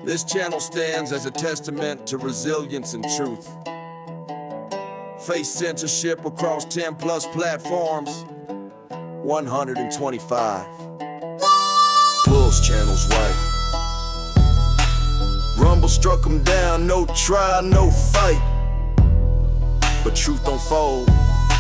This channel stands as a testament to resilience and truth. Face censorship across 10 plus platforms. 125. Bulls channel's white. Rumble struck him down, no trial, no fight. But truth don't fold.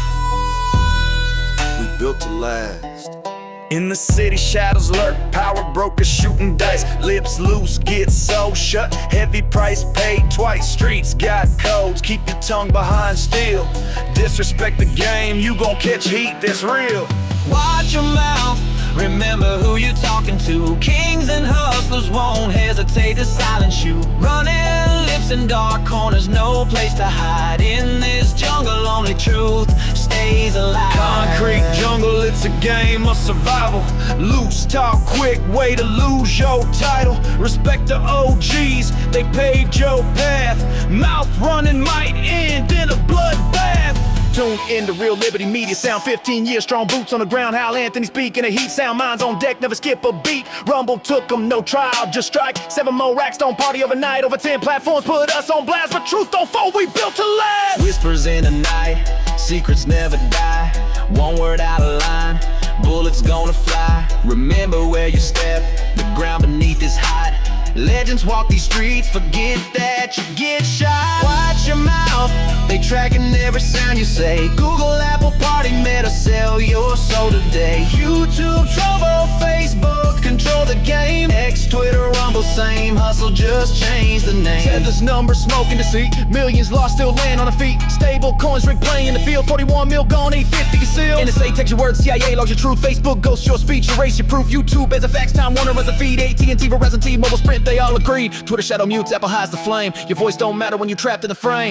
We built to last. In the city, shadows lurk, power brokers shooting dice. Lips loose, get so shut, heavy price paid twice. Streets got codes, keep your tongue behind steel. Disrespect the game, you gon' catch heat that's real. Watch your mouth, remember who you're talking to. Kings and hustlers won't hesitate to silence you. Running lips in dark corners, no place to hide. In this jungle, only truth stays alive. Concrete jungle, it's a game of survival. Loose talk, quick way to lose your title. Respect the OGs, they paved your path. Mouth running might end in a bloodbath. Tune in to Real Liberty Media Sound, 15 years strong, boots on the ground. Hal Anthony speaking the heat, sound minds on deck, never skip a beat. Rumble took them, no trial, just strike. 7 more racks, don't party overnight. Over 10 platforms put us on blast, but truth don't fold, we built to last. Whispers in the night, secrets never die. One word out of line, bullets gonna fly. Remember where you step, the ground beneath is hot. Legends walk these streets, forget that you get shot. Watch your mouth, they tracking every sound you say. Google, Apple, Party, Meta, sell your soul today. YouTube, Trovo, Facebook, control the game. X, Twitter, Rumble, same hustle, just change the name. Tether's numbers, smoking deceit. Millions lost, still land on the feet. Stable coins, rig playing in the field. 41 mil gone, 850 concealed. NSA takes your words, CIA logs your truth. Facebook ghosts your speech, erase your proof. YouTube as a fax, Time Warner as a feed. AT&T, Verizon, T-Mobile, Sprint, they all agreed. Twitter shadow mutes, Apple hides the flame. Your voice don't matter when you're trapped in the frame.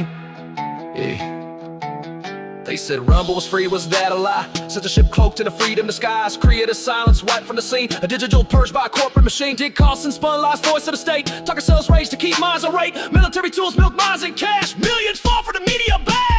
Yeah. They said Rumble was free, was that a lie? Censorship cloaked in the freedom disguise. Created silence, wiped from the scene. A digital purge by a corporate machine. Dick Carlson spun lies, voice of the state. Tucker sells rage to keep minds on rate. Military tools, milk minds and cash. Millions fall for the media bag.